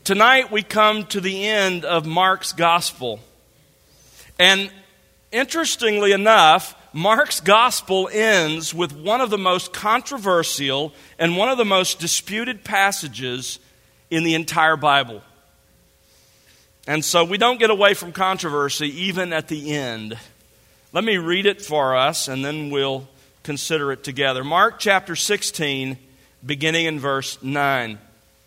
Tonight we come to the end of Mark's gospel. And interestingly enough, Mark's gospel ends with one of the most controversial and one of the most disputed passages in the entire Bible. And so we don't get away from controversy even at the end. Let me read it for us and then we'll consider it together. Mark chapter 16, beginning in verse 9.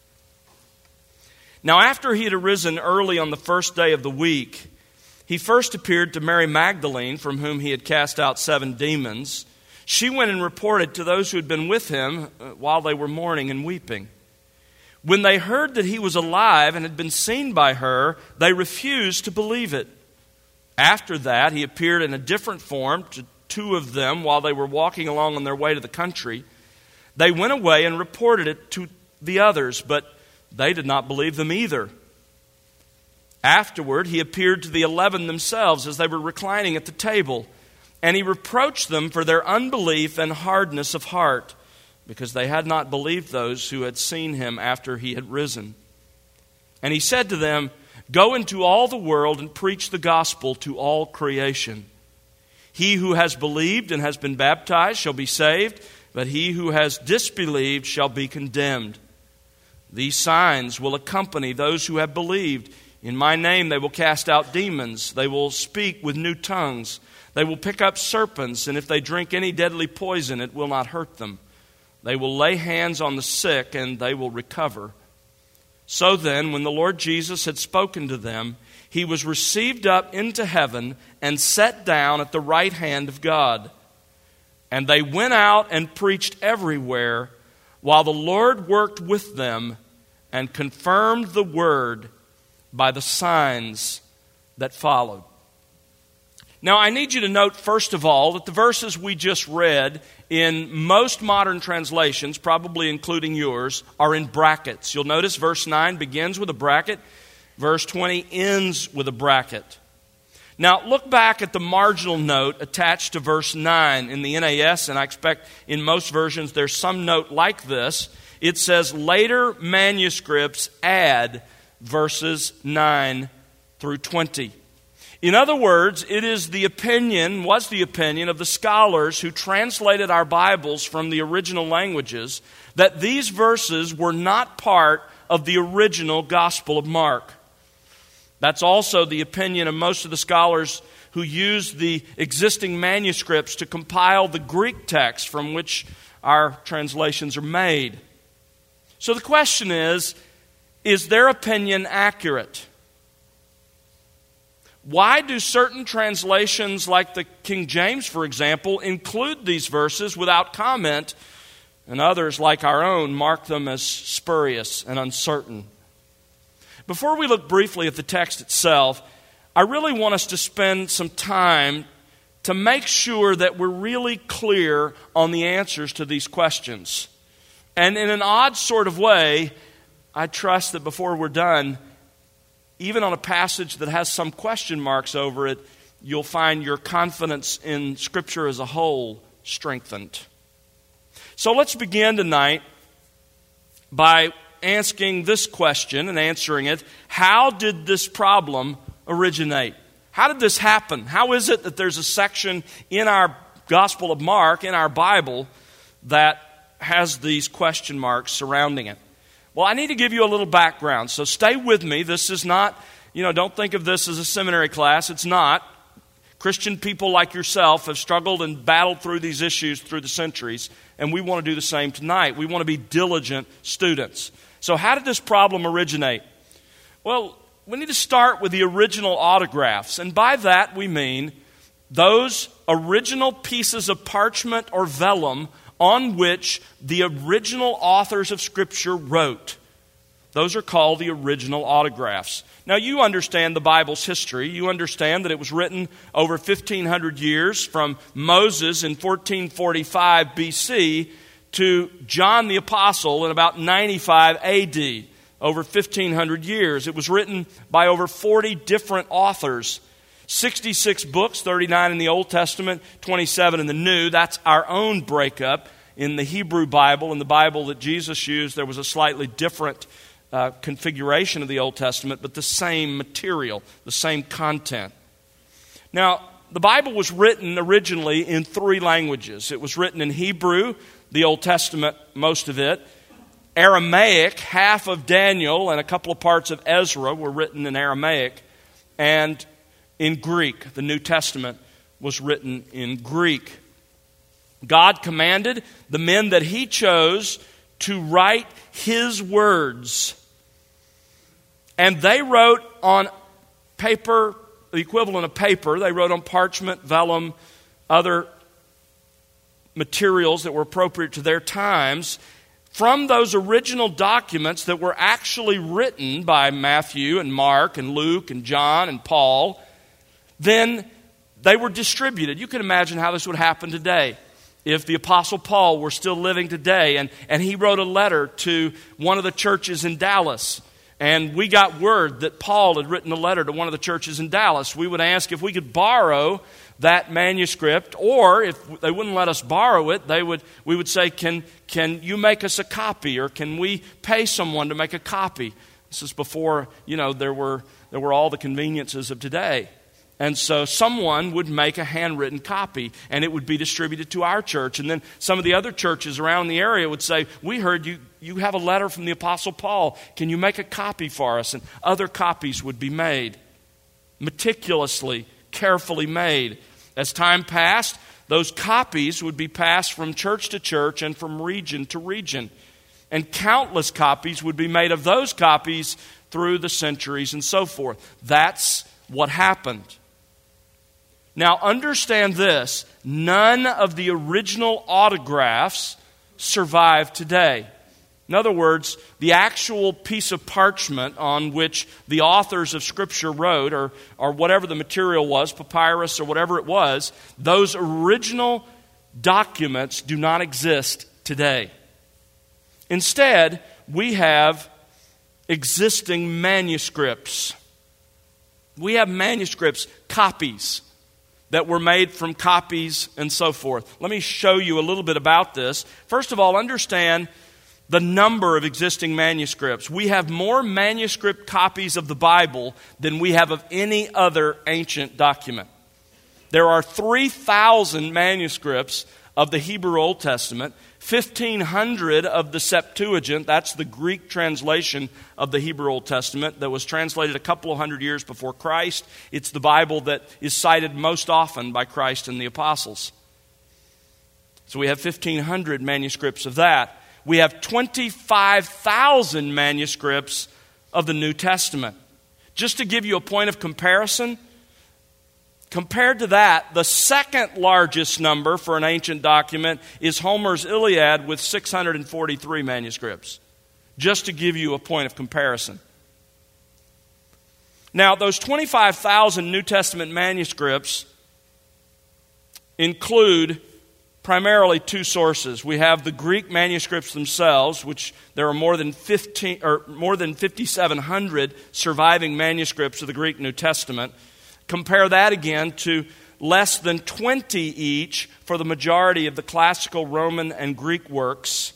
Now after he had arisen early on the first day of the week, he first appeared to Mary Magdalene, from whom he had cast out 7 demons. She went and reported to those who had been with him while they were mourning and weeping. When they heard that he was alive and had been seen by her, they refused to believe it. After that, he appeared in a different form to 2 of them while they were walking along on their way to the country. They went away and reported it to the others, but they did not believe them either. Afterward, he appeared to the 11 themselves as they were reclining at the table, and he reproached them for their unbelief and hardness of heart, because they had not believed those who had seen him after he had risen. And he said to them, "Go into all the world and preach the gospel to all creation. He who has believed and has been baptized shall be saved, but he who has disbelieved shall be condemned. These signs will accompany those who have believed. In my name they will cast out demons. They will speak with new tongues. They will pick up serpents, and if they drink any deadly poison, it will not hurt them. They will lay hands on the sick, and they will recover." So then, when the Lord Jesus had spoken to them, he was received up into heaven and set down at the right hand of God. And they went out and preached everywhere, while the Lord worked with them and confirmed the word by the signs that followed. Now, I need you to note, first of all, that the verses we just read in most modern translations, probably including yours, are in brackets. You'll notice verse 9 begins with a bracket. Verse 20 ends with a bracket. Now, look back at the marginal note attached to verse 9 in the NAS, and I expect in most versions there's some note like this. It says, later manuscripts add verses 9 through 20. In other words, it was the opinion of the scholars who translated our Bibles from the original languages that these verses were not part of the original Gospel of Mark. That's also the opinion of most of the scholars who used the existing manuscripts to compile the Greek text from which our translations are made. So the question is their opinion accurate? Why do certain translations, like the King James, for example, include these verses without comment, and others, like our own, mark them as spurious and uncertain? Before we look briefly at the text itself, I really want us to spend some time to make sure that we're really clear on the answers to these questions. And in an odd sort of way, I trust that before we're done, even on a passage that has some question marks over it, you'll find your confidence in Scripture as a whole strengthened. So let's begin tonight by asking this question and answering it. How did this problem originate? How did this happen? How is it that there's a section in our Gospel of Mark, in our Bible, that has these question marks surrounding it? Well, I need to give you a little background, so stay with me. This is not, don't think of this as a seminary class. It's not. Christian people like yourself have struggled and battled through these issues through the centuries, and we want to do the same tonight. We want to be diligent students. So how did this problem originate? Well, we need to start with the original autographs, and by that we mean those original pieces of parchment or vellum on which the original authors of Scripture wrote. Those are called the original autographs. Now, you understand the Bible's history. You understand that it was written over 1,500 years from Moses in 1445 BC to John the Apostle in about 95 AD, over 1,500 years. It was written by over 40 different authors. 66 books, 39 in the Old Testament, 27 in the New. That's our own breakup. In the Hebrew Bible, in the Bible that Jesus used, there was a slightly different configuration of the Old Testament, but the same material, the same content. Now, the Bible was written originally in 3 languages. It was written in Hebrew, the Old Testament, most of it. Aramaic, half of Daniel and a couple of parts of Ezra were written in Aramaic. And in Greek, the New Testament was written in Greek. God commanded the men that He chose to write His words. And they wrote on paper, the equivalent of paper. They wrote on parchment, vellum, other materials that were appropriate to their times. From those original documents that were actually written by Matthew and Mark and Luke and John and Paul, then they were distributed. You can imagine how this would happen today. If the Apostle Paul were still living today and he wrote a letter to one of the churches in Dallas, and we got word that Paul had written a letter to one of the churches in Dallas, we would ask if we could borrow that manuscript, or if they wouldn't let us borrow it, we would say, can you make us a copy, or can we pay someone to make a copy? This is before, there were all the conveniences of today. And so someone would make a handwritten copy, and it would be distributed to our church. And then some of the other churches around the area would say, we heard you have a letter from the Apostle Paul. Can you make a copy for us? And other copies would be made, meticulously, carefully made. As time passed, those copies would be passed from church to church and from region to region. And countless copies would be made of those copies through the centuries and so forth. That's what happened. Now, understand this. None of the original autographs survive today. In other words, the actual piece of parchment on which the authors of Scripture wrote, or whatever the material was, papyrus or whatever it was, those original documents do not exist today. Instead, we have existing manuscripts. We have manuscripts, copies, that were made from copies and so forth. Let me show you a little bit about this. First of all, understand the number of existing manuscripts. We have more manuscript copies of the Bible than we have of any other ancient document. There are 3,000 manuscripts of the Hebrew Old Testament, 1,500 of the Septuagint, that's the Greek translation of the Hebrew Old Testament that was translated a couple of hundred years before Christ. It's the Bible that is cited most often by Christ and the apostles. So we have 1,500 manuscripts of that. We have 25,000 manuscripts of the New Testament. Just to give you a point of comparison, compared to that, the second largest number for an ancient document is Homer's Iliad with 643 manuscripts. Just to give you a point of comparison. Now, those 25,000 New Testament manuscripts include primarily 2 sources. We have the Greek manuscripts themselves, which there are more than 5,700 surviving manuscripts of the Greek New Testament. Compare that again to less than 20 each for the majority of the classical Roman and Greek works.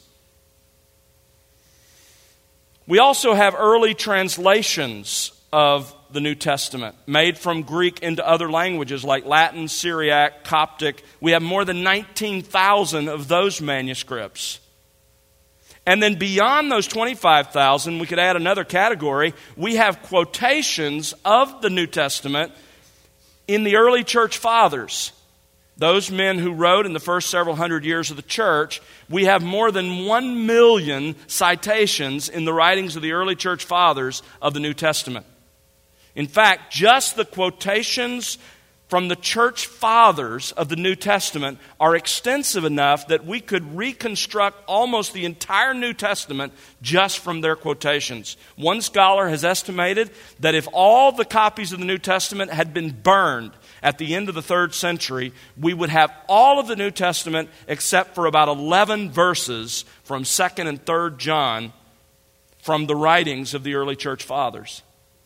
We also have early translations of the New Testament made from Greek into other languages like Latin, Syriac, Coptic. We have more than 19,000 of those manuscripts. And then beyond those 25,000, we could add another category. We have quotations of the New Testament in the early church fathers, those men who wrote in the first several hundred years of the church. We have more than 1 million citations in the writings of the early church fathers of the New Testament. In fact, just the quotations from the church fathers of the New Testament are extensive enough that we could reconstruct almost the entire New Testament just from their quotations. One scholar has estimated that if all the copies of the New Testament had been burned at the end of the 3rd century, we would have all of the New Testament except for about 11 verses from 2nd and 3rd John from the writings of the early church fathers.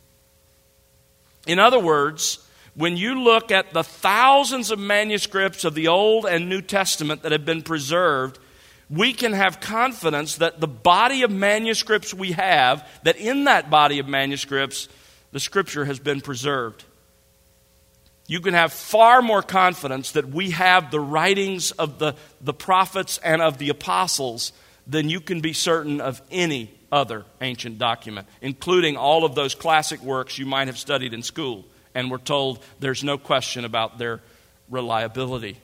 In other words, when you look at the thousands of manuscripts of the Old and New Testament that have been preserved, we can have confidence that the body of manuscripts we have, that in that body of manuscripts, the Scripture has been preserved. You can have far more confidence that we have the writings of the prophets and of the apostles than you can be certain of any other ancient document, including all of those classic works you might have studied in school and were told there's no question about their reliability.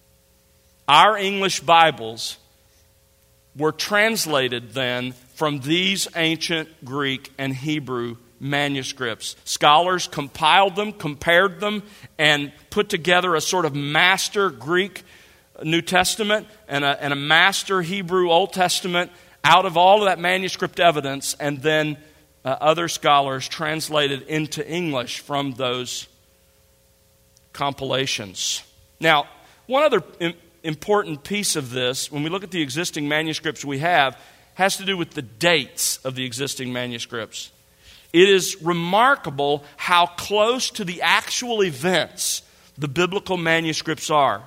Our English Bibles were translated then from these ancient Greek and Hebrew manuscripts. Scholars compiled them, compared them, and put together a sort of master Greek New Testament and a master Hebrew Old Testament out of all of that manuscript evidence, and then other scholars translated into English from those compilations. Now, one other important piece of this, when we look at the existing manuscripts we have, has to do with the dates of the existing manuscripts. It is remarkable how close to the actual events the biblical manuscripts are.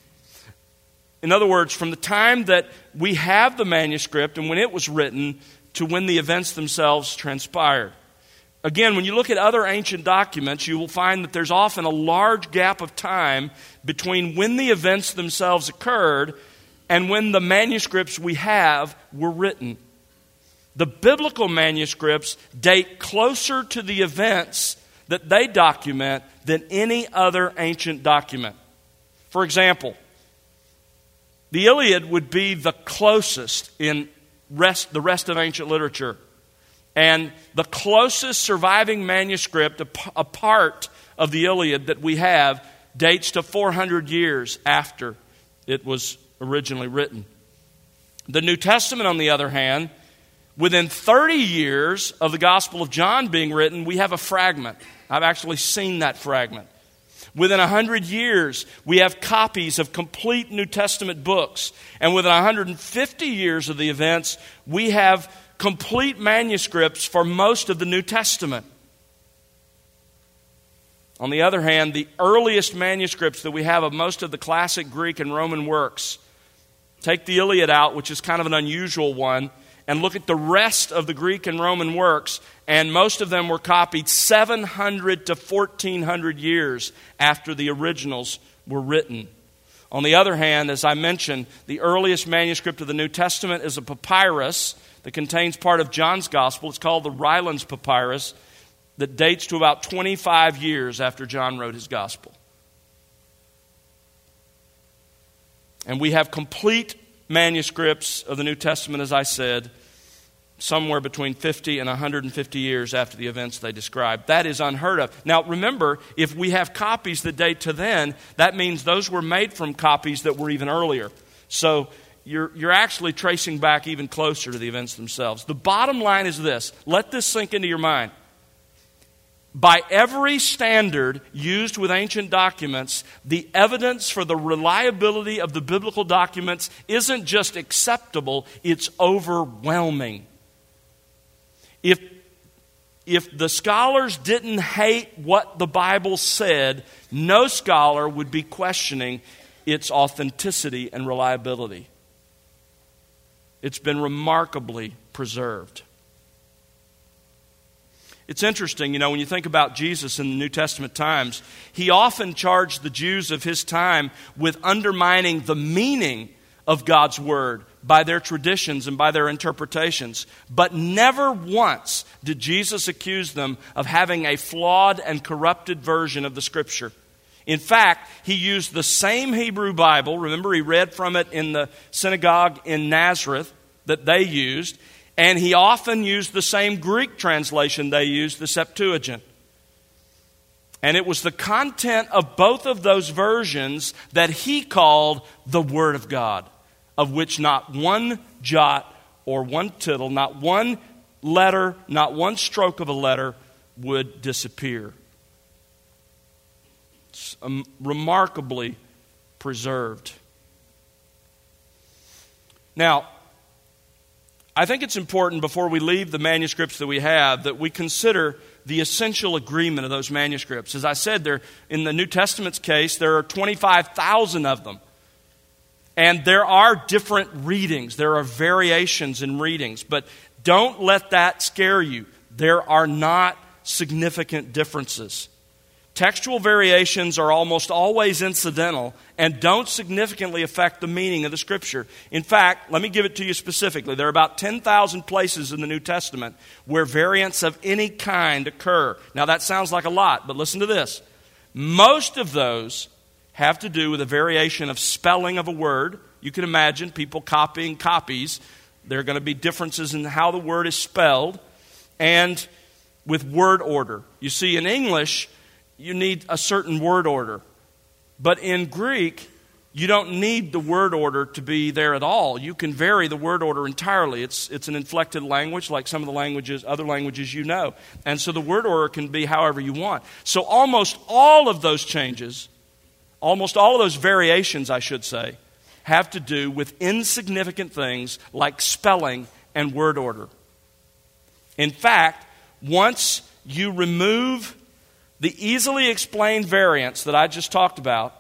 In other words, from the time that we have the manuscript and when it was written to when the events themselves transpired. Again, when you look at other ancient documents, you will find that there's often a large gap of time between when the events themselves occurred and when the manuscripts we have were written. The biblical manuscripts date closer to the events that they document than any other ancient document. For example, the Iliad would be the closest in the rest of ancient literature. And the closest surviving manuscript, a part of the Iliad that we have, dates to 400 years after it was originally written. The New Testament, on the other hand, within 30 years of the Gospel of John being written, we have a fragment. I've actually seen that fragment. Within 100 years, we have copies of complete New Testament books. And within 150 years of the events, we have complete manuscripts for most of the New Testament. On the other hand, the earliest manuscripts that we have of most of the classic Greek and Roman works, take the Iliad out, which is kind of an unusual one, and look at the rest of the Greek and Roman works, and most of them were copied 700 to 1400 years after the originals were written. On the other hand, as I mentioned, the earliest manuscript of the New Testament is a papyrus that contains part of John's Gospel. It's called the Rylands Papyrus, that dates to about 25 years after John wrote his Gospel. And we have complete manuscripts of the New Testament, as I said, somewhere between 50 and 150 years after the events they describe. That is unheard of. Now, remember, if we have copies that date to then, that means those were made from copies that were even earlier. So you're actually tracing back even closer to the events themselves. The bottom line is this. Let this sink into your mind. By every standard used with ancient documents, the evidence for the reliability of the biblical documents isn't just acceptable, it's overwhelming. If the scholars didn't hate what the Bible said, no scholar would be questioning its authenticity and reliability. It's been remarkably preserved. It's interesting, when you think about Jesus in the New Testament times, he often charged the Jews of his time with undermining the meaning of God's Word by their traditions and by their interpretations. But never once did Jesus accuse them of having a flawed and corrupted version of the Scripture. In fact, he used the same Hebrew Bible. Remember, he read from it in the synagogue in Nazareth that they used. And he often used the same Greek translation they used, the Septuagint. And it was the content of both of those versions that he called the Word of God, of which not one jot or one tittle, not one letter, not one stroke of a letter would disappear. It's remarkably preserved. Now, I think it's important before we leave the manuscripts that we have that we consider the essential agreement of those manuscripts. As I said, in the New Testament's case, there are 25,000 of them. And there are different readings. There are variations in readings. But don't let that scare you. There are not significant differences. Textual variations are almost always incidental and don't significantly affect the meaning of the Scripture. In fact, let me give it to you specifically. There are about 10,000 places in the New Testament where variants of any kind occur. Now that sounds like a lot, but listen to this. Most of those have to do with a variation of spelling of a word. You can imagine people copying copies. There are going to be differences in how the word is spelled and with word order. You see, in English, you need a certain word order. But in Greek, you don't need the word order to be there at all. You can vary the word order entirely. It's an inflected language like some of the other languages you know. And so the word order can be however you want. So almost all of those changes, almost all of those variations, I should say, have to do with insignificant things like spelling and word order. In fact, once you remove the easily explained variants that I just talked about,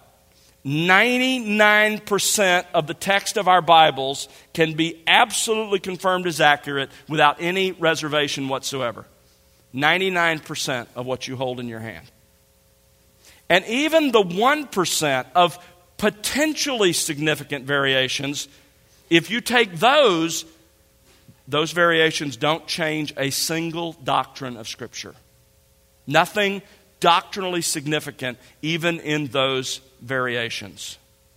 99% of the text of our Bibles can be absolutely confirmed as accurate without any reservation whatsoever. 99% of what you hold in your hand. And even the 1% of potentially significant variations, if you take those variations don't change a single doctrine of Scripture. Nothing doctrinally significant even in those variations.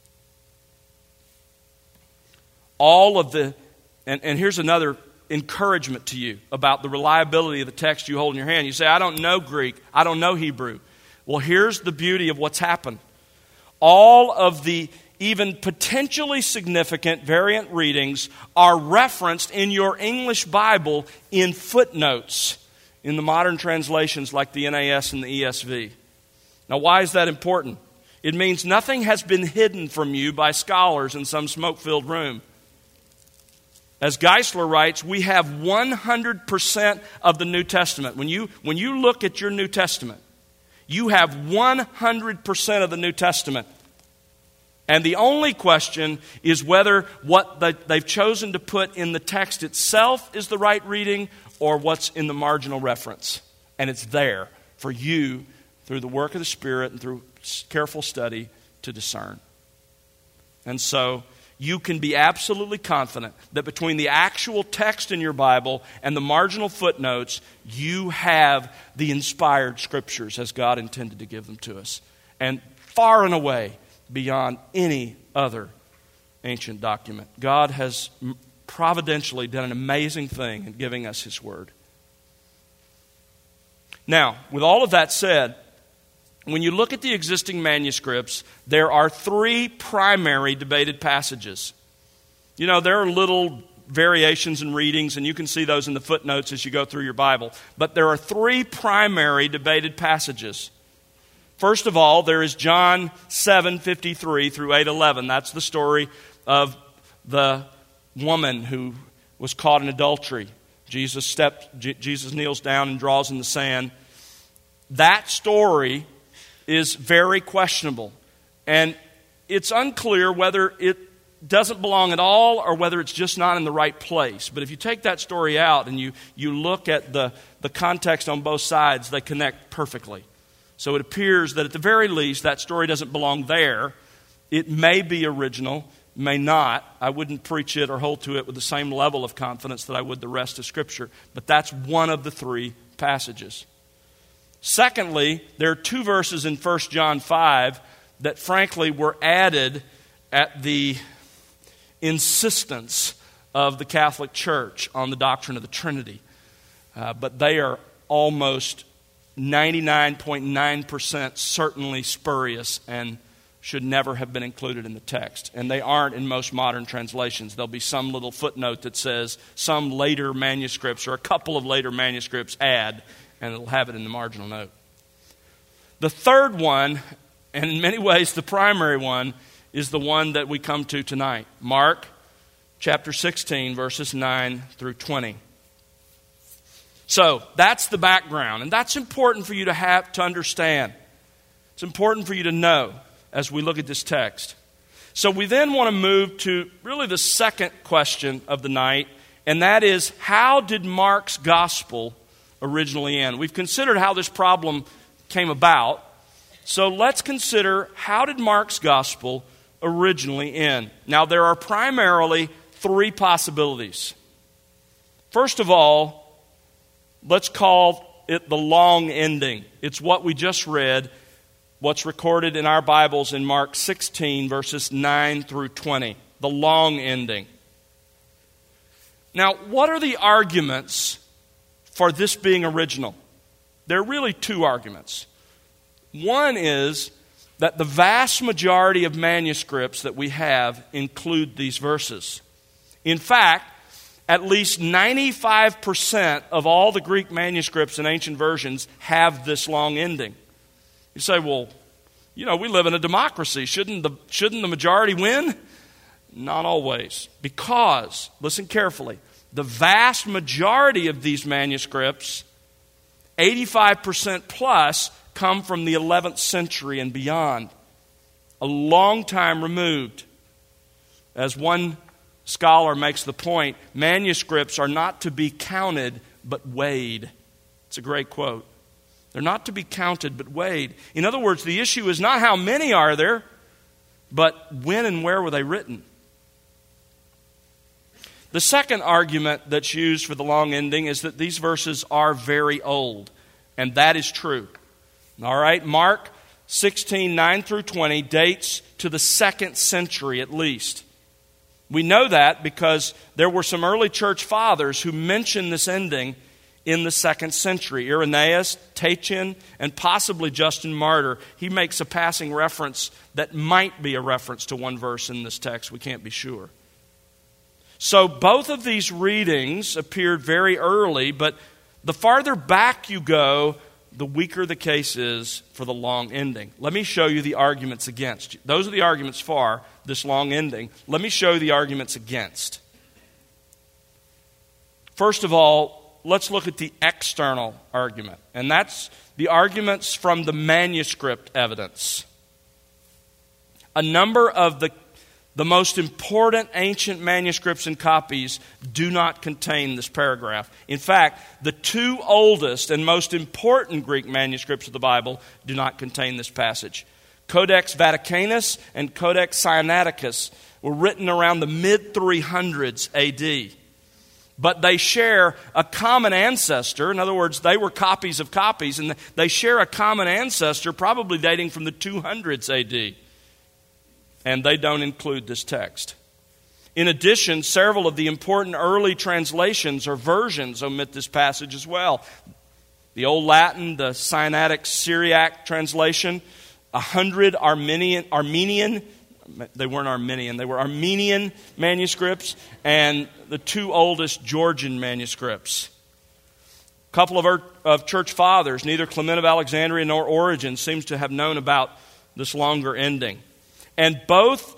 All of the, and here's another encouragement to you about the reliability of the text you hold in your hand. You say, I don't know Greek, I don't know Hebrew. Well, here's the beauty of what's happened. All of the even potentially significant variant readings are referenced in your English Bible in footnotes in the modern translations like the NAS and the ESV. Now, why is that important? It means nothing has been hidden from you by scholars in some smoke-filled room. As Geisler writes, we have 100% of the New Testament. When you look at your New Testament, you have 100% of the New Testament. And the only question is whether what they've chosen to put in the text itself is the right reading or what's in the marginal reference. And it's there for you, through the work of the Spirit and through careful study, to discern. And so you can be absolutely confident that between the actual text in your Bible and the marginal footnotes, you have the inspired Scriptures as God intended to give them to us. And far and away beyond any other ancient document. God has providentially done an amazing thing in giving us His Word. Now, with all of that said, when you look at the existing manuscripts, there are three primary debated passages. You know, there are little variations in readings, and you can see those in the footnotes as you go through your Bible. But there are three primary debated passages. First of all, there is John 7:53 through 8:11. That's the story of the woman who was caught in adultery. Jesus kneels down and draws in the sand. That story is very questionable. And it's unclear whether it doesn't belong at all or whether it's just not in the right place. But if you take that story out and you look at the context on both sides, they connect perfectly. So it appears that at the very least, that story doesn't belong there. It may be original, may not. I wouldn't preach it or hold to it with the same level of confidence that I would the rest of Scripture. But that's one of the three passages. Secondly, there are two verses in 1 John 5 that frankly were added at the insistence of the Catholic Church on the doctrine of the Trinity. But they are almost 99.9% certainly spurious and should never have been included in the text. And they aren't in most modern translations. There'll be some little footnote that says some later manuscripts or a couple of later manuscripts add, and it'll have it in the marginal note. The third one, and in many ways the primary one, is the one that we come to tonight. Mark chapter 16, verses 9 through 20. So that's the background, and that's important for you to understand. It's important for you to know as we look at this text. So we then want to move to really the second question of the night, and that is, how did Mark's gospel originally end? We've considered how this problem came about, so let's consider, how did Mark's gospel originally end? Now, there are primarily three possibilities. First of all, let's call it the long ending. It's what we just read, what's recorded in our Bibles in Mark 16, verses 9 through 20. The long ending. Now, what are the arguments for this being original? There are really two arguments. One is that the vast majority of manuscripts that we have include these verses. In fact, at least 95% of all the Greek manuscripts in ancient versions have this long ending. You say, well, we live in a democracy. Shouldn't the majority win? Not always. Because, listen carefully, the vast majority of these manuscripts, 85% plus, come from the 11th century and beyond. A long time removed. As one scholar makes the point, manuscripts are not to be counted but weighed. It's a great quote. They're not to be counted but weighed. In other words, the issue is not how many are there, but when and where were they written. The second argument that's used for the long ending is that these verses are very old, and that is true. All right, Mark 16, 9 through 20 dates to the 2nd century at least. We know that because there were some early church fathers who mentioned this ending in the 2nd century. Irenaeus, Tatian, and possibly Justin Martyr. He makes a passing reference that might be a reference to one verse in this text. We can't be sure. So both of these readings appeared very early, but the farther back you go, the weaker the case is for the long ending. Let me show you the arguments against. Those are the arguments for this long ending. Let me show you the arguments against. First of all, let's look at the external argument, and that's the arguments from the manuscript evidence. A number of the most important ancient manuscripts and copies do not contain this paragraph. In fact, the two oldest and most important Greek manuscripts of the Bible do not contain this passage. Codex Vaticanus and Codex Sinaiticus were written around the mid-300s A.D., but they share a common ancestor. In other words, they were copies of copies, and they share a common ancestor probably dating from the 200s A.D., and they don't include this text. In addition, several of the important early translations or versions omit this passage as well. The Old Latin, the Sinaitic Syriac translation, 100 Armenian, they weren't Armenian, they were Armenian manuscripts, and the two oldest Georgian manuscripts. A couple of church fathers, neither Clement of Alexandria nor Origen, seems to have known about this longer ending. And both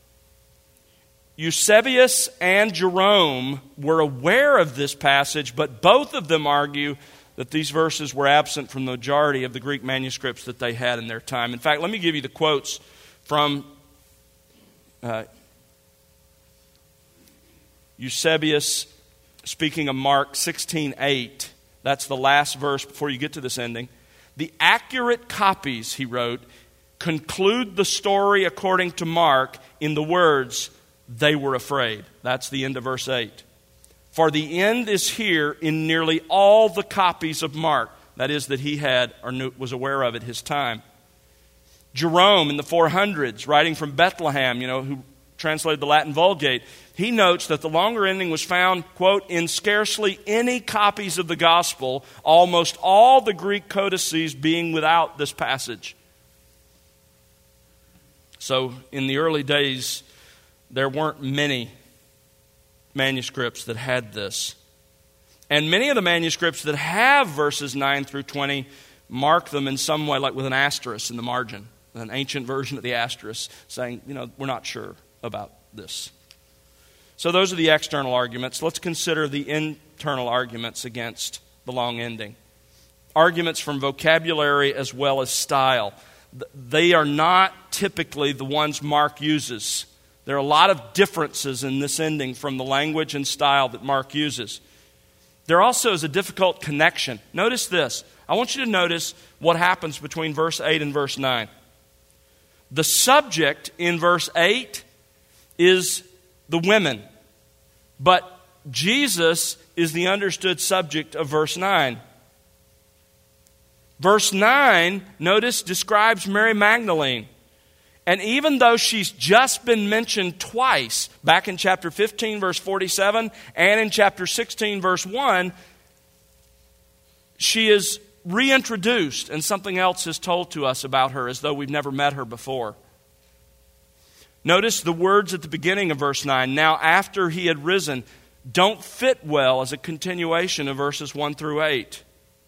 Eusebius and Jerome were aware of this passage, but both of them argue that these verses were absent from the majority of the Greek manuscripts that they had in their time. In fact, let me give you the quotes from Eusebius speaking of Mark 16:8. That's the last verse before you get to this ending. The accurate copies, he wrote, conclude the story according to Mark in the words, they were afraid. That's the end of verse 8. For the end is here in nearly all the copies of Mark. That is, that he had or was aware of at his time. Jerome in the 400s, writing from Bethlehem, who translated the Latin Vulgate, he notes that the longer ending was found, quote, in scarcely any copies of the gospel, almost all the Greek codices being without this passage. So in the early days, there weren't many manuscripts that had this. And many of the manuscripts that have verses 9 through 20 mark them in some way, like with an asterisk in the margin, an ancient version of the asterisk, saying, we're not sure about this. So those are the external arguments. Let's consider the internal arguments against the long ending. Arguments from vocabulary as well as style. They are not typically the ones Mark uses. There are a lot of differences in this ending from the language and style that Mark uses. There also is a difficult connection. Notice this. I want you to notice what happens between verse 8 and verse 9. The subject in verse 8 is the women, but Jesus is the understood subject of verse 9. Verse 9, notice, describes Mary Magdalene. And even though she's just been mentioned twice, back in chapter 15, verse 47, and in chapter 16, verse 1, she is reintroduced, and something else is told to us about her as though we've never met her before. Notice the words at the beginning of verse 9, now after he had risen, don't fit well as a continuation of verses 1 through 8.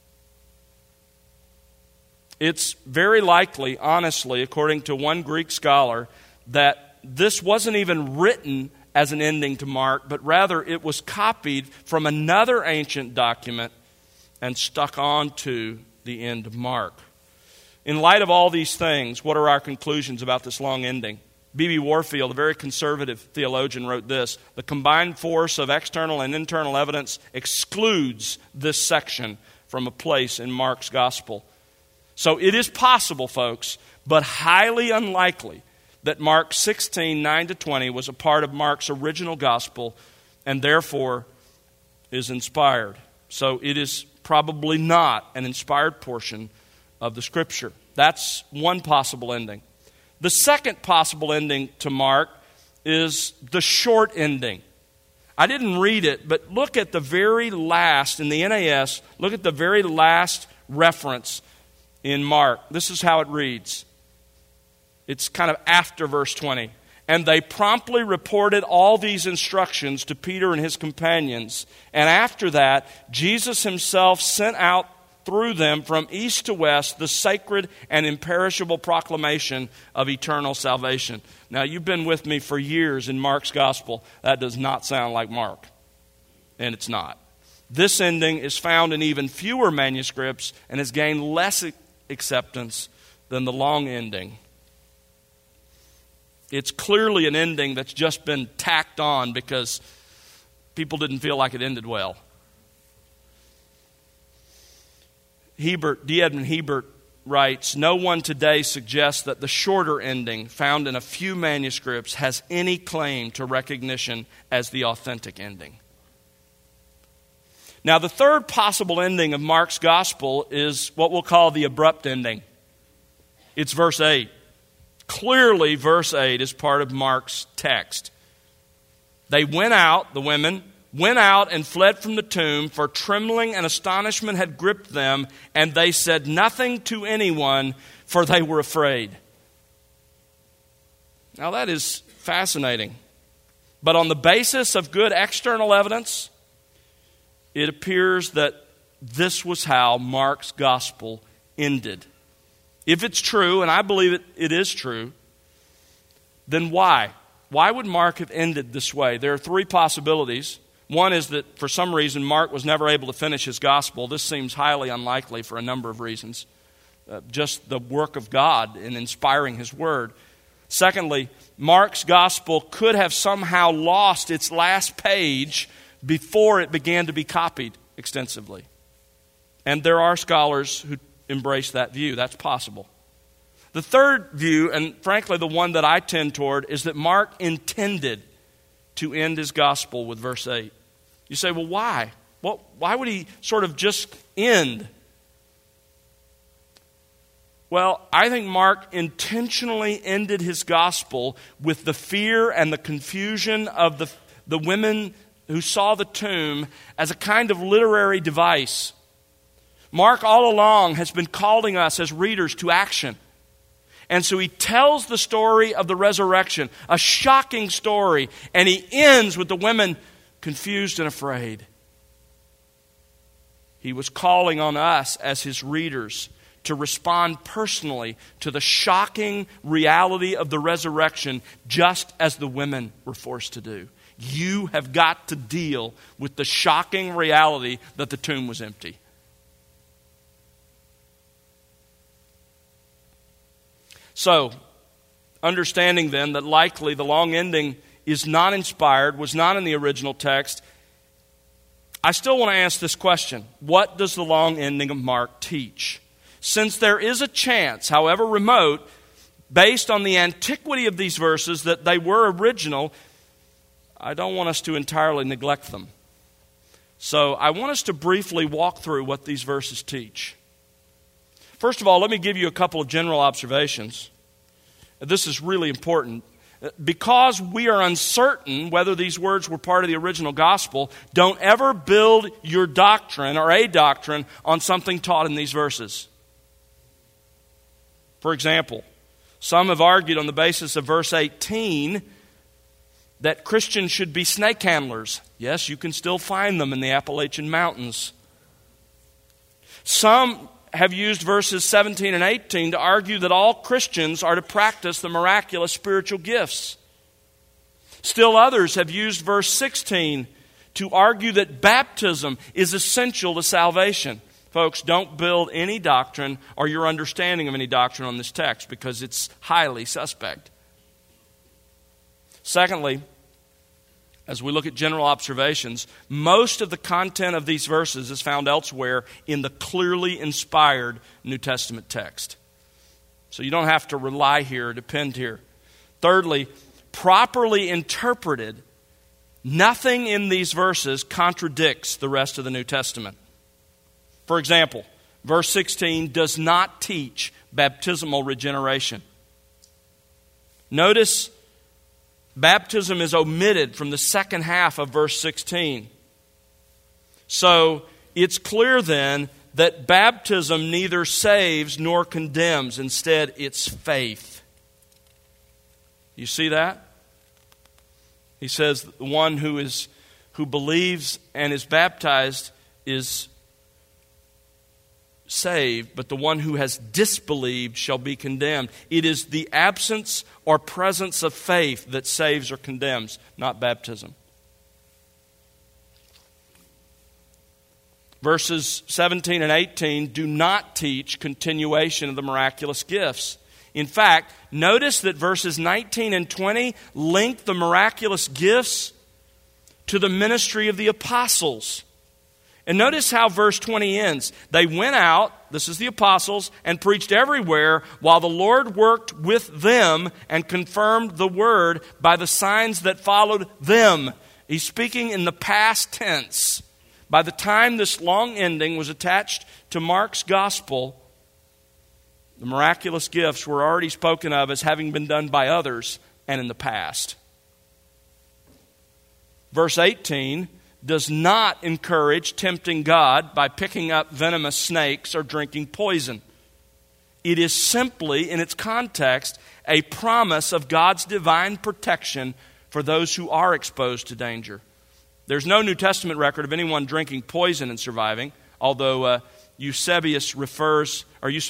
It's very likely, honestly, according to one Greek scholar, that this wasn't even written as an ending to Mark, but rather it was copied from another ancient document and stuck onto the end of Mark. In light of all these things, what are our conclusions about this long ending? B.B. Warfield, a very conservative theologian, wrote this: the combined force of external and internal evidence excludes this section from a place in Mark's gospel. So it is possible, folks, but highly unlikely, that Mark 16, 9-20 was a part of Mark's original gospel and therefore is inspired. So it is probably not an inspired portion of the Scripture. That's one possible ending. The second possible ending to Mark is the short ending. I didn't read it, but look at the very last, in the NAS, look at the very last reference in Mark. This is how it reads. It's kind of after verse 20. And they promptly reported all these instructions to Peter and his companions. And after that, Jesus himself sent out through them from east to west the sacred and imperishable proclamation of eternal salvation. Now, you've been with me for years in Mark's gospel. That does not sound like Mark. And it's not. This ending is found in even fewer manuscripts and has gained less acceptance than the long ending. It's clearly an ending that's just been tacked on because people didn't feel like it ended well. D. Edmund Hebert writes, no one today suggests that the shorter ending found in a few manuscripts has any claim to recognition as the authentic ending. Now, the third possible ending of Mark's gospel is what we'll call the abrupt ending. It's verse 8. Clearly, verse 8 is part of Mark's text. They went out, the women, went out and fled from the tomb, for trembling and astonishment had gripped them, and they said nothing to anyone, for they were afraid. Now, that is fascinating. But on the basis of good external evidence, it appears that this was how Mark's gospel ended. If it's true, and I believe it is true, then why? Why would Mark have ended this way? There are three possibilities. One is that for some reason Mark was never able to finish his gospel. This seems highly unlikely for a number of reasons. Just the work of God in inspiring his word. Secondly, Mark's gospel could have somehow lost its last page before it began to be copied extensively. And there are scholars who embrace that view. That's possible. The third view, and frankly the one that I tend toward, is that Mark intended to end his gospel with verse 8. You say, well, why? Why would he sort of just end? Well, I think Mark intentionally ended his gospel with the fear and the confusion of the women who saw the tomb as a kind of literary device. Mark all along has been calling us as readers to action. And so he tells the story of the resurrection, a shocking story, and he ends with the women confused and afraid. He was calling on us as his readers to respond personally to the shocking reality of the resurrection, just as the women were forced to do. You have got to deal with the shocking reality that the tomb was empty. So, understanding then that likely the long ending is not inspired, was not in the original text, I still want to ask this question. What does the long ending of Mark teach? Since there is a chance, however remote, based on the antiquity of these verses, that they were original, I don't want us to entirely neglect them. So I want us to briefly walk through what these verses teach. First of all, let me give you a couple of general observations. This is really important. Because we are uncertain whether these words were part of the original gospel, don't ever build your doctrine or a doctrine on something taught in these verses. For example, some have argued on the basis of verse 18 that Christians should be snake handlers. Yes, you can still find them in the Appalachian Mountains. Some have used verses 17 and 18 to argue that all Christians are to practice the miraculous spiritual gifts. Still others have used verse 16 to argue that baptism is essential to salvation. Folks, don't build any doctrine or your understanding of any doctrine on this text because it's highly suspect. Secondly, as we look at general observations, most of the content of these verses is found elsewhere in the clearly inspired New Testament text. So you don't have to rely here or depend here. Thirdly, properly interpreted, nothing in these verses contradicts the rest of the New Testament. For example, verse 16 does not teach baptismal regeneration. Notice baptism is omitted from the second half of verse 16. So it's clear then that baptism neither saves nor condemns. Instead, it's faith. You see that? He says the one who believes and is baptized is saved, but the one who has disbelieved shall be condemned. It is the absence or presence of faith that saves or condemns, not baptism. Verses 17 and 18 do not teach continuation of the miraculous gifts. In fact, notice that verses 19 and 20 link the miraculous gifts to the ministry of the apostles. And notice how verse 20 ends. They went out, this is the apostles, and preached everywhere while the Lord worked with them and confirmed the word by the signs that followed them. He's speaking in the past tense. By the time this long ending was attached to Mark's gospel, the miraculous gifts were already spoken of as having been done by others and in the past. Verse 18 does not encourage tempting God by picking up venomous snakes or drinking poison. It is simply, in its context, a promise of God's divine protection for those who are exposed to danger. There's no New Testament record of anyone drinking poison and surviving, although Eusebius refers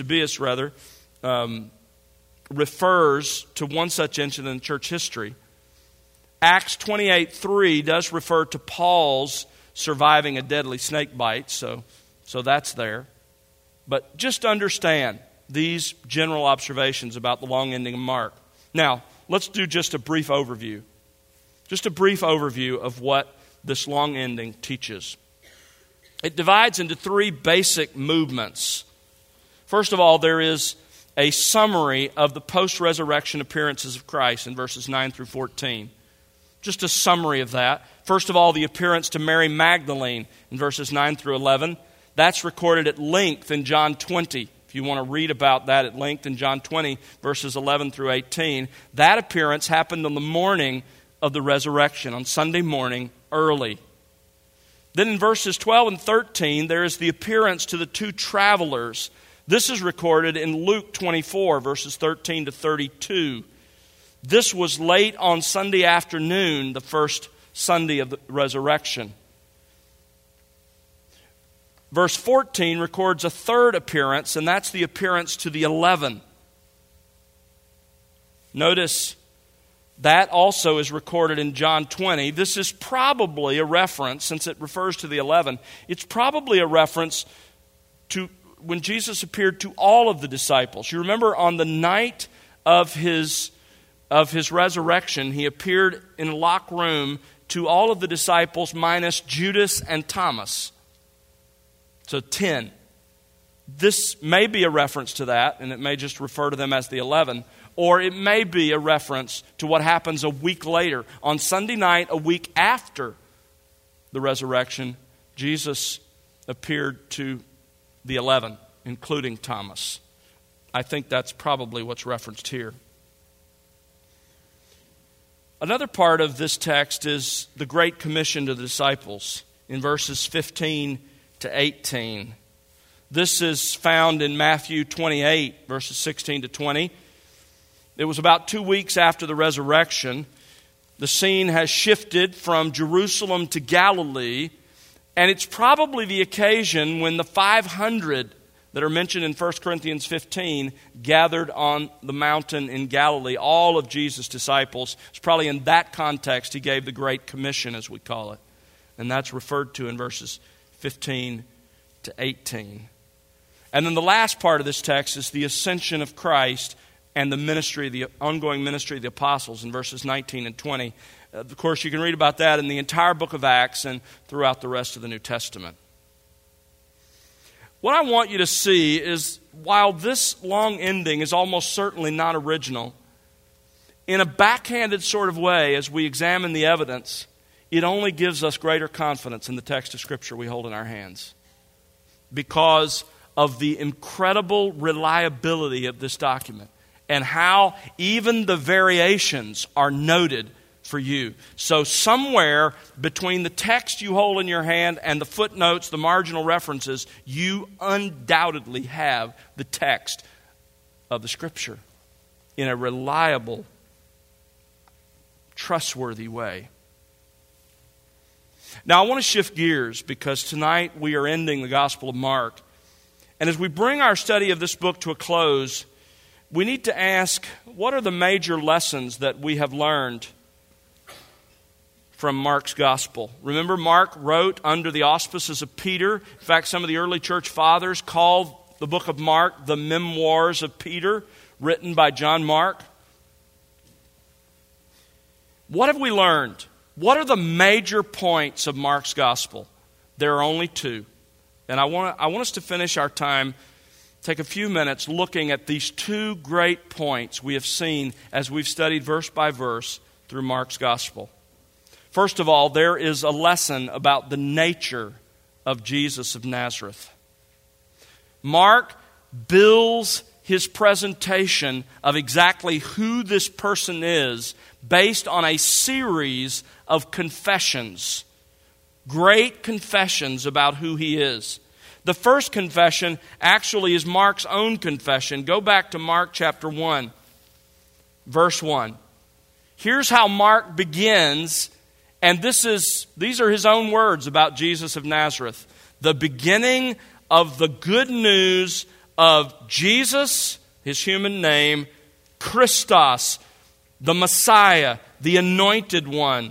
to one such incident in church history. Acts 28:3 does refer to Paul's surviving a deadly snake bite, so that's there. But just understand these general observations about the long ending of Mark. Now, let's do just a brief overview. Just a brief overview of what this long ending teaches. It divides into three basic movements. First of all, there is a summary of the post-resurrection appearances of Christ in verses 9 through 14. Just a summary of that. First of all, the appearance to Mary Magdalene in verses 9 through 11. That's recorded at length in John 20. If you want to read about that at length in John 20, verses 11 through 18. That appearance happened on the morning of the resurrection, on Sunday morning early. Then in verses 12 and 13, there is the appearance to the two travelers. This is recorded in Luke 24, verses 13 to 32. This was late on Sunday afternoon, the first Sunday of the resurrection. Verse 14 records a third appearance, and that's the appearance to the 11. Notice that also is recorded in John 20. This is probably a reference, since it refers to the 11, it's probably a reference to when Jesus appeared to all of the disciples. You remember on the night of his of his resurrection, he appeared in a locked room to all of the disciples minus Judas and Thomas. So 10. This may be a reference to that, and it may just refer to them as the 11, or it may be a reference to what happens a week later. On Sunday night, a week after the resurrection, Jesus appeared to the 11, including Thomas. I think that's probably what's referenced here. Another part of this text is the Great Commission to the disciples in verses 15 to 18. This is found in Matthew 28, verses 16 to 20. It was about 2 weeks after the resurrection. The scene has shifted from Jerusalem to Galilee, and it's probably the occasion when the 500 that are mentioned in 1 Corinthians 15 gathered on the mountain in Galilee, all of Jesus' disciples. It's probably in that context he gave the Great Commission, as we call it. And that's referred to in verses 15 to 18. And then the last part of this text is the ascension of Christ and the ministry, the ongoing ministry of the apostles in verses 19 and 20. Of course, you can read about that in the entire book of Acts and throughout the rest of the New Testament. What I want you to see is, while this long ending is almost certainly not original, in a backhanded sort of way, as we examine the evidence, it only gives us greater confidence in the text of Scripture we hold in our hands, because of the incredible reliability of this document and how even the variations are noted for you. So somewhere between the text you hold in your hand and the footnotes, the marginal references, you undoubtedly have the text of the Scripture in a reliable, trustworthy way. Now I want to shift gears, because tonight we are ending the Gospel of Mark. And as we bring our study of this book to a close, we need to ask, what are the major lessons that we have learned from Mark's Gospel? Remember, Mark wrote under the auspices of Peter. In fact, some of the early church fathers called the book of Mark the Memoirs of Peter, written by John Mark. What have we learned? What are the major points of Mark's Gospel? There are only two. And I want us to finish our time, take a few minutes looking at these two great points we have seen as we've studied verse by verse through Mark's Gospel. First of all, there is a lesson about the nature of Jesus of Nazareth. Mark builds his presentation of exactly who this person is based on a series of confessions. Great confessions about who he is. The first confession actually is Mark's own confession. Go back to Mark chapter 1, verse 1. Here's how Mark begins, and these are his own words about Jesus of Nazareth. The beginning of the good news of Jesus, his human name, Christos, the Messiah, the Anointed One.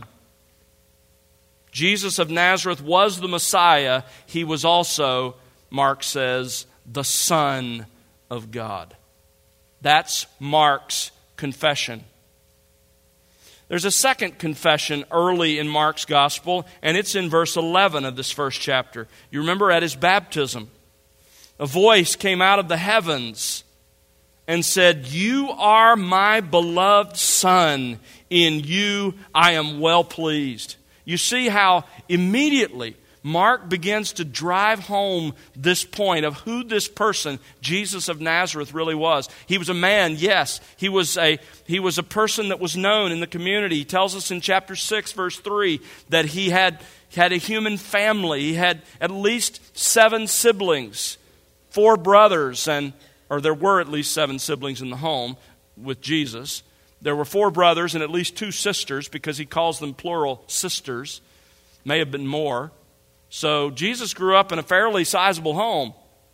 Jesus of Nazareth was the Messiah. He was also, Mark says, the Son of God. That's Mark's confession. There's a second confession early in Mark's Gospel, and it's in verse 11 of this first chapter. You remember at his baptism, a voice came out of the heavens and said, "You are my beloved Son. In you I am well pleased." You see how immediately Mark begins to drive home this point of who this person, Jesus of Nazareth, really was. He was a man, yes. He was a person that was known in the community. He tells us in chapter 6, verse 3, that he had a human family. He had at least 7 siblings, 4 brothers, or there were at least 7 siblings in the home with Jesus. There were 4 brothers and at least 2 sisters, because he calls them plural sisters. May have been more. So Jesus grew up in a fairly sizable home.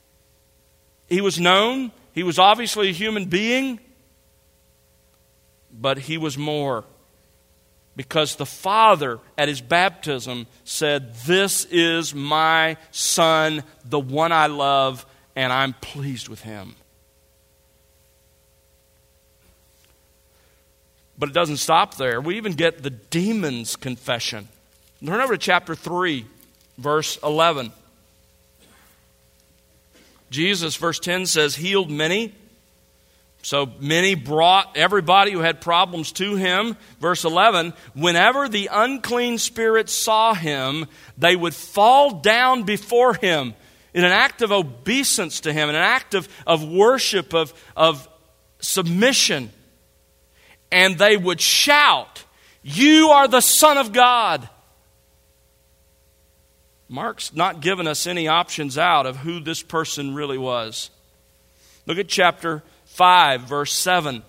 He was known. He was obviously a human being. But he was more. Because the Father at his baptism said, "This is my Son, the one I love, and I'm pleased with him." But it doesn't stop there. We even get the demon's confession. Turn over to chapter 3, verse 11. Jesus, verse 10 says, healed many. So many brought everybody who had problems to him. Verse 11, whenever the unclean spirits saw him, they would fall down before him in an act of obeisance to him, in an act of worship, of submission. And they would shout, "You are the Son of God." Mark's not given us any options out of who this person really was. Look at chapter 5, verse 7.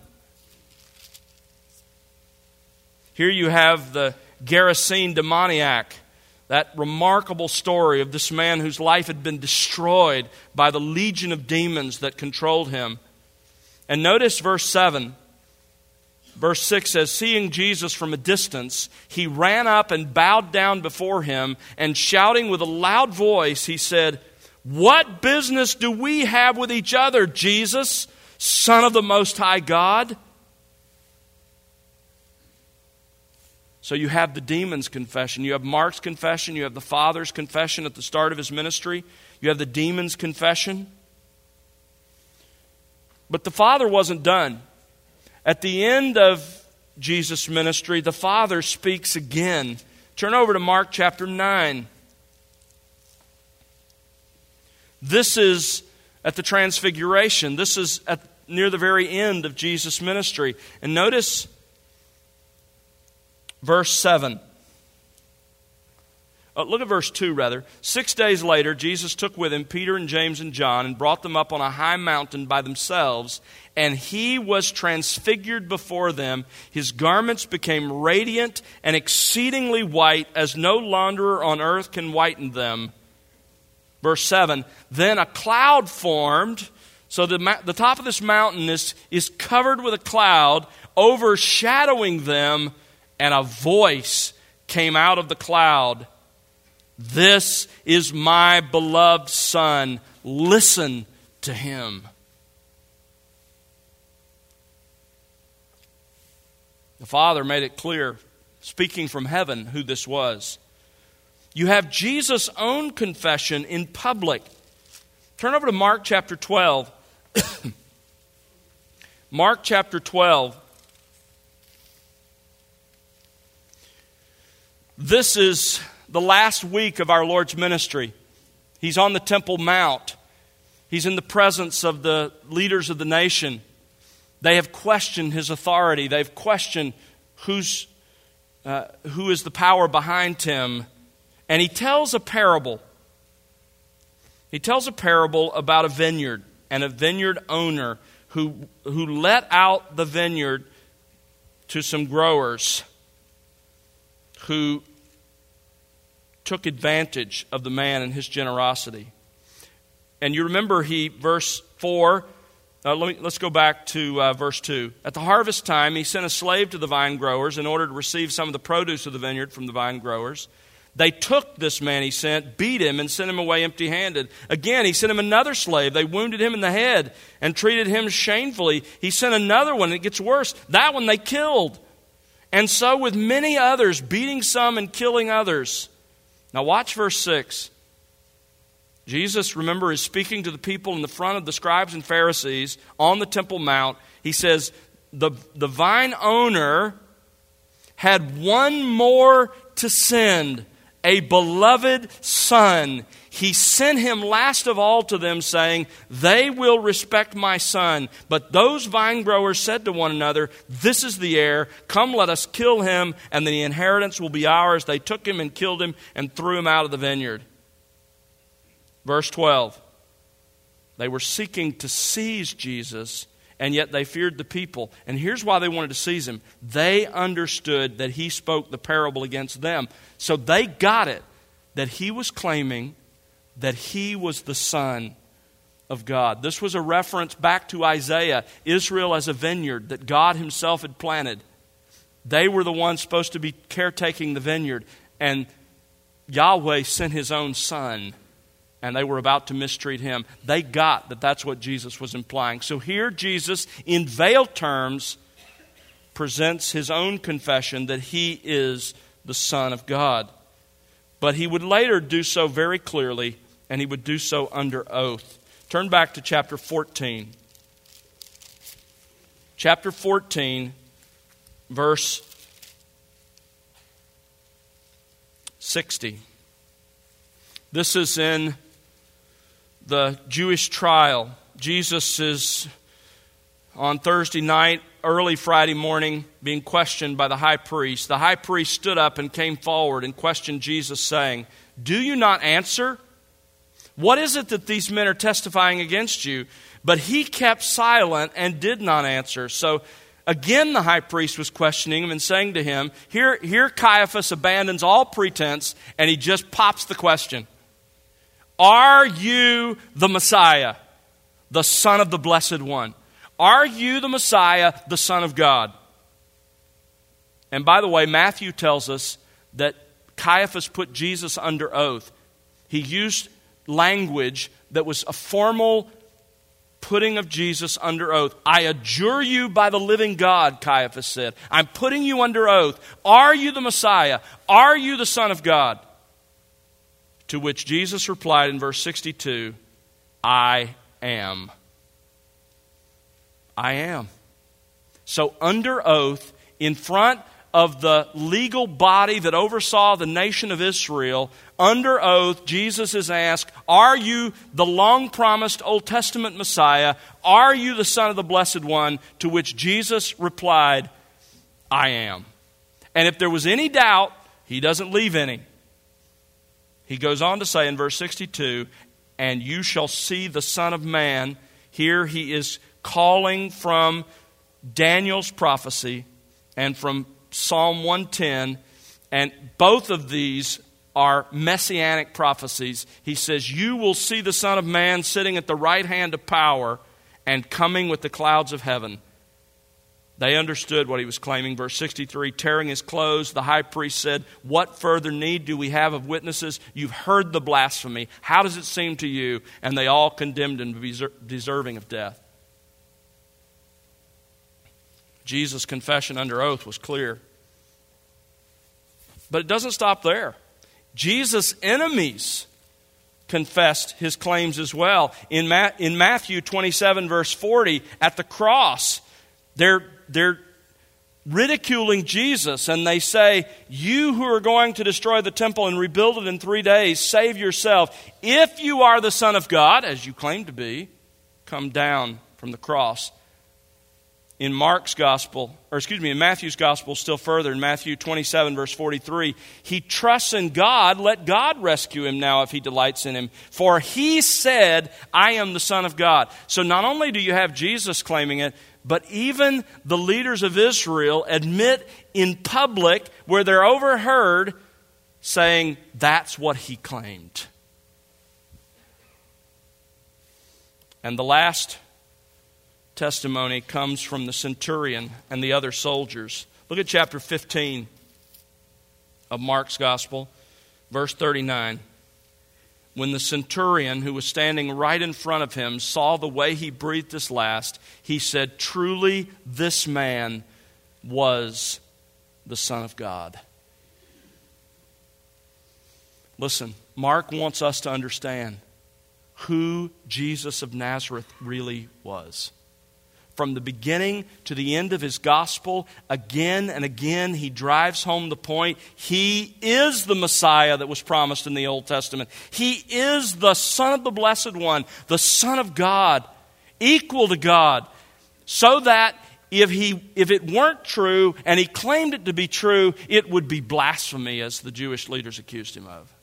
Here you have the Gerasene demoniac, that remarkable story of this man whose life had been destroyed by the legion of demons that controlled him. And notice verse 7. Verse 6 says, seeing Jesus from a distance, he ran up and bowed down before him, and shouting with a loud voice, he said, "What business do we have with each other, Jesus, Son of the Most High God?" So you have the demon's confession. You have Mark's confession. You have the Father's confession at the start of his ministry. You have the demon's confession. But the Father wasn't done. At the end of Jesus' ministry, the Father speaks again. Turn over to Mark chapter 9. This is at the Transfiguration. This is near the very end of Jesus' ministry. And notice verse 7. Look at verse 2, rather. 6 days later, Jesus took with him Peter and James and John and brought them up on a high mountain by themselves, and he was transfigured before them. His garments became radiant and exceedingly white, as no launderer on earth can whiten them. Verse 7, then a cloud formed. So the top of this mountain is covered with a cloud, overshadowing them, and a voice came out of the cloud. "This is my beloved Son. Listen to him." The Father made it clear, speaking from heaven, who this was. You have Jesus' own confession in public. Turn over to Mark chapter 12. Mark chapter 12. This is the last week of our Lord's ministry. He's on the Temple Mount. He's in the presence of the leaders of the nation. They have questioned his authority. They've questioned who is the power behind him. And he tells a parable. He tells a parable about a vineyard and a vineyard owner who let out the vineyard to some growers who took advantage of the man and his generosity. And you remember verse 4, let's go back to verse 2. At the harvest time, he sent a slave to the vine growers in order to receive some of the produce of the vineyard from the vine growers. They took this man he sent, beat him, and sent him away empty-handed. Again, he sent him another slave. They wounded him in the head and treated him shamefully. He sent another one, and it gets worse. That one they killed. And so with many others, beating some and killing others. Now watch verse 6. Jesus, remember, is speaking to the people in the front of the scribes and Pharisees on the Temple Mount. He says, the vine owner had one more to send, a beloved son. He sent him last of all to them, saying, "They will respect my son." But those vine growers said to one another, "This is the heir. Come, let us kill him, and the inheritance will be ours." They took him and killed him and threw him out of the vineyard. Verse 12. They were seeking to seize Jesus, and yet they feared the people. And here's why they wanted to seize him. They understood that he spoke the parable against them. So they got it, that he was claiming that he was the Son of God. This was a reference back to Isaiah, Israel as a vineyard that God himself had planted. They were the ones supposed to be caretaking the vineyard, and Yahweh sent his own Son, and they were about to mistreat him. They got that that's what Jesus was implying. So here Jesus, in veiled terms, presents his own confession that he is the Son of God. But he would later do so very clearly, and he would do so under oath. Turn back to chapter 14. Chapter 14, verse 60. This is in the Jewish trial. Jesus is on Thursday night, early Friday morning, being questioned by the high priest. The high priest stood up and came forward and questioned Jesus, saying, "Do you not answer? What is it that these men are testifying against you?" But he kept silent and did not answer. So again the high priest was questioning him and saying to him, here Caiaphas abandons all pretense, and he just pops the question. Are you the Messiah, the Son of the Blessed One? Are you the Messiah, the Son of God? And by the way, Matthew tells us that Caiaphas put Jesus under oath. He used language that was a formal putting of Jesus under oath. I adjure you by the living God, Caiaphas said. I'm putting you under oath. Are you the Messiah? Are you the Son of God? To which Jesus replied in verse 62, I am. I am. So under oath, in front of the legal body that oversaw the nation of Israel, under oath, Jesus is asked, are you the long-promised Old Testament Messiah? Are you the Son of the Blessed One? To which Jesus replied, I am. And if there was any doubt, he doesn't leave any. He goes on to say in verse 62, and you shall see the Son of Man. Here he is calling from Daniel's prophecy and from Psalm 110, and both of these are messianic prophecies. He says, you will see the Son of Man sitting at the right hand of power and coming with the clouds of heaven. They understood what he was claiming. Verse 63, tearing his clothes, the high priest said, what further need do we have of witnesses? You've heard the blasphemy. How does it seem to you? And they all condemned him to be deserving of death. Jesus' confession under oath was clear. But it doesn't stop there. Jesus' enemies confessed his claims as well. In Matthew 27, verse 40, at the cross, they're ridiculing Jesus, and they say, you who are going to destroy the temple and rebuild it in 3 days, save yourself. If you are the Son of God, as you claim to be, come down from the cross. In Matthew's gospel, still further, in Matthew 27, verse 43, he trusts in God, let God rescue him now if he delights in him. For he said, I am the Son of God. So not only do you have Jesus claiming it, but even the leaders of Israel admit in public, where they're overheard, saying, that's what he claimed. And the last testimony comes from the centurion and the other soldiers. Look at chapter 15 of Mark's gospel, verse 39. When the centurion, who was standing right in front of him, saw the way he breathed his last, he said, truly this man was the Son of God. Listen, Mark wants us to understand who Jesus of Nazareth really was. From the beginning to the end of his gospel, again and again, he drives home the point. He is the Messiah that was promised in the Old Testament. He is the Son of the Blessed One, the Son of God, equal to God. So that if it weren't true and he claimed it to be true, it would be blasphemy, as the Jewish leaders accused him of.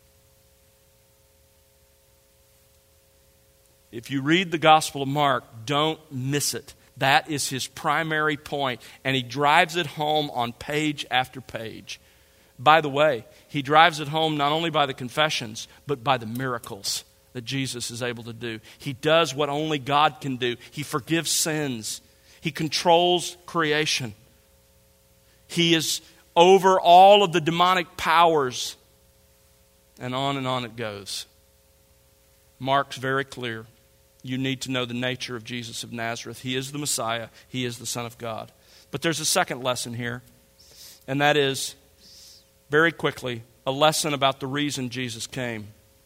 If you read the Gospel of Mark, don't miss it. That is his primary point, and he drives it home on page after page. By the way, he drives it home not only by the confessions, but by the miracles that Jesus is able to do. He does what only God can do. He forgives sins. He controls creation. He is over all of the demonic powers. And on it goes. Mark's very clear. You need to know the nature of Jesus of Nazareth. He is the Messiah. He is the Son of God. But there's a second lesson here, and that is, very quickly, a lesson about the reason Jesus came.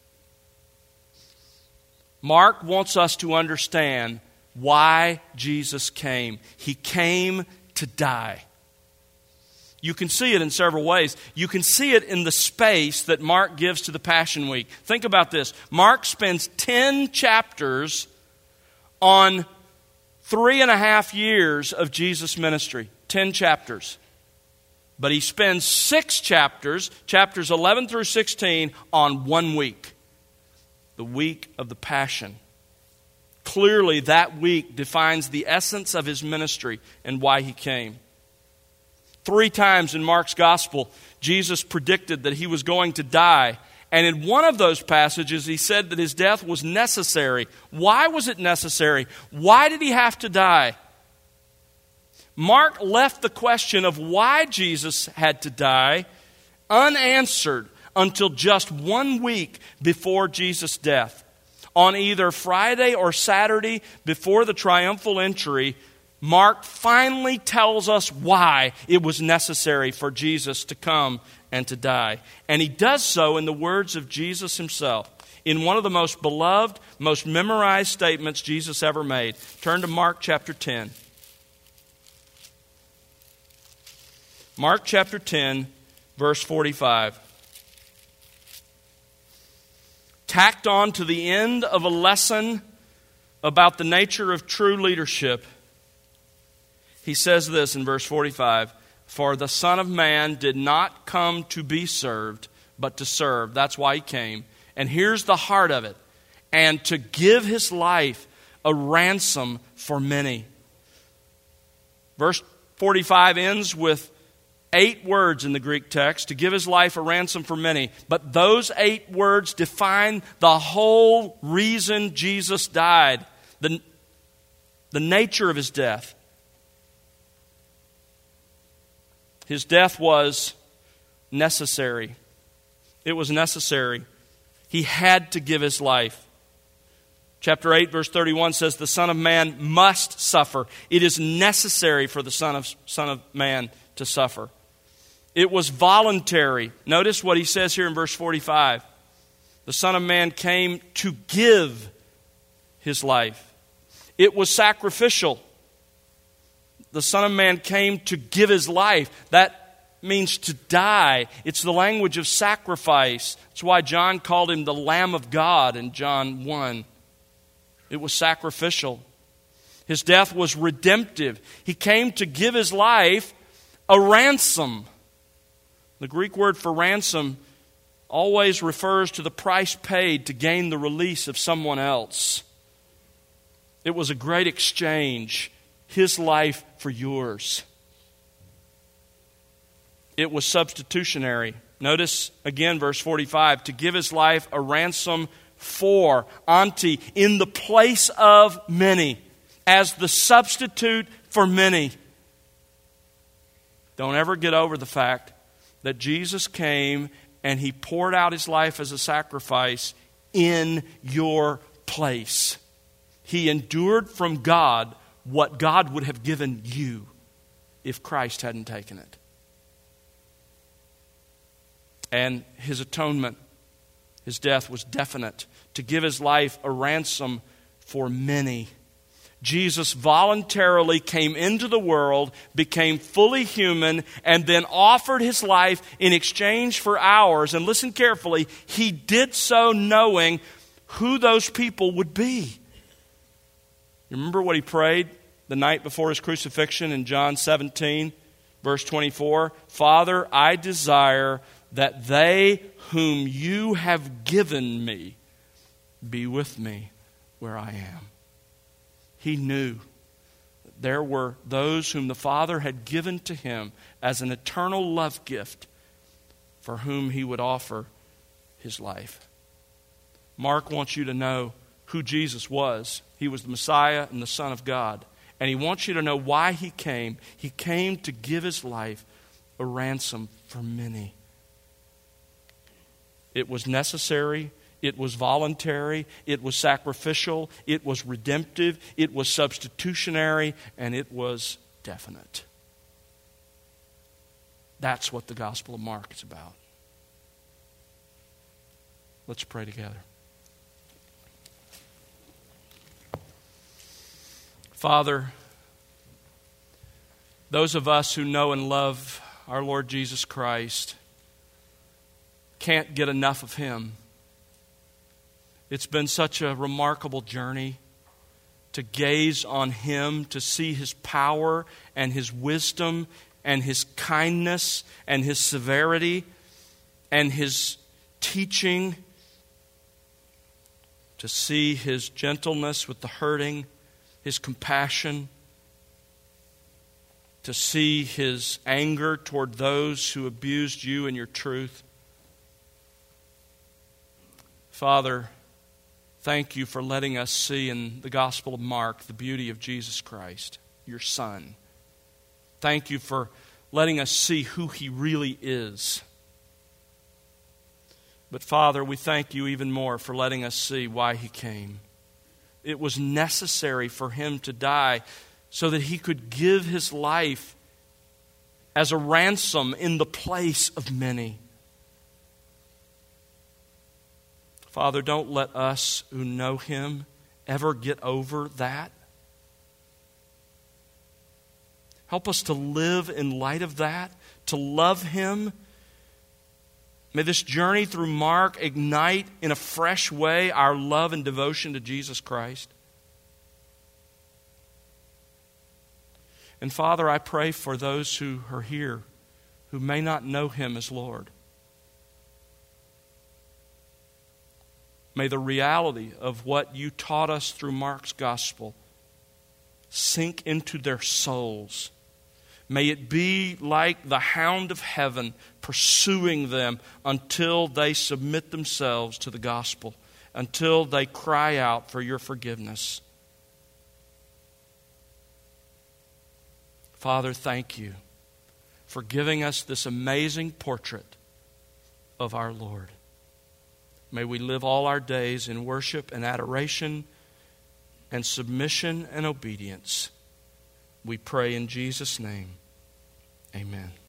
Mark wants us to understand why Jesus came. He came to die. You can see it in several ways. You can see it in the space that Mark gives to the Passion Week. Think about this. Mark spends 10 chapters on 3.5 years of Jesus' ministry. 10 chapters. But he spends 6 chapters, chapters 11 through 16, on 1 week. The week of the Passion. Clearly, that week defines the essence of his ministry and why he came. 3 times in Mark's gospel, Jesus predicted that he was going to die. And in one of those passages, he said that his death was necessary. Why was it necessary? Why did he have to die? Mark left the question of why Jesus had to die unanswered until just 1 week before Jesus' death. On either Friday or Saturday before the triumphal entry, Mark finally tells us why it was necessary for Jesus to come and to die. And he does so in the words of Jesus himself, in one of the most beloved, most memorized statements Jesus ever made. Turn to Mark chapter 10. Mark chapter 10, verse 45. Tacked on to the end of a lesson about the nature of true leadership, he says this in verse 45, "For the Son of Man did not come to be served, but to serve." That's why he came. And here's the heart of it. "And to give his life a ransom for many." Verse 45 ends with 8 words in the Greek text, to give his life a ransom for many. But those 8 words define the whole reason Jesus died, the nature of his death. His death was necessary. It was necessary. He had to give his life. Chapter 8, verse 31 says, "The Son of Man must suffer." It is necessary for the Son of Man to suffer. It was voluntary. Notice what he says here in verse 45. The Son of Man came to give his life. It was sacrificial. The Son of Man came to give his life. That means to die. It's the language of sacrifice. That's why John called him the Lamb of God in John 1. It was sacrificial. His death was redemptive. He came to give his life a ransom. The Greek word for ransom always refers to the price paid to gain the release of someone else. It was a great exchange. His life for yours. It was substitutionary. Notice again verse 45. To give his life a ransom for, anti, in the place of many. As the substitute for many. Don't ever get over the fact that Jesus came and he poured out his life as a sacrifice in your place. He endured from God what God would have given you if Christ hadn't taken it. And his atonement, his death was definite. To give his life a ransom for many. Jesus voluntarily came into the world, became fully human, and then offered his life in exchange for ours. And listen carefully, he did so knowing who those people would be. You remember what he prayed the night before his crucifixion in John 17, verse 24? "Father, I desire that they whom you have given me be with me where I am." He knew that there were those whom the Father had given to him as an eternal love gift for whom he would offer his life. Mark wants you to know who Jesus was. He was the Messiah and the Son of God. And he wants you to know why he came. He came to give his life a ransom for many. It was necessary. It was voluntary. It was sacrificial. It was redemptive. It was substitutionary. And it was definite. That's what the Gospel of Mark is about. Let's pray together. Father, those of us who know and love our Lord Jesus Christ can't get enough of Him. It's been such a remarkable journey to gaze on Him, to see His power and His wisdom and His kindness and His severity and His teaching, to see His gentleness with the hurting, His compassion, to see His anger toward those who abused you and your truth. Father, thank you for letting us see in the Gospel of Mark the beauty of Jesus Christ, your Son. Thank you for letting us see who He really is. But Father, we thank you even more for letting us see why He came. It was necessary for Him to die so that He could give His life as a ransom in the place of many. Father, don't let us who know Him ever get over that. Help us to live in light of that, to love Him. May this journey through Mark ignite in a fresh way our love and devotion to Jesus Christ. And Father, I pray for those who are here who may not know Him as Lord. May the reality of what you taught us through Mark's gospel sink into their souls. May it be like the hound of heaven pursuing them until they submit themselves to the gospel, until they cry out for your forgiveness. Father, thank you for giving us this amazing portrait of our Lord. May we live all our days in worship and adoration and submission and obedience. We pray in Jesus' name. Amen.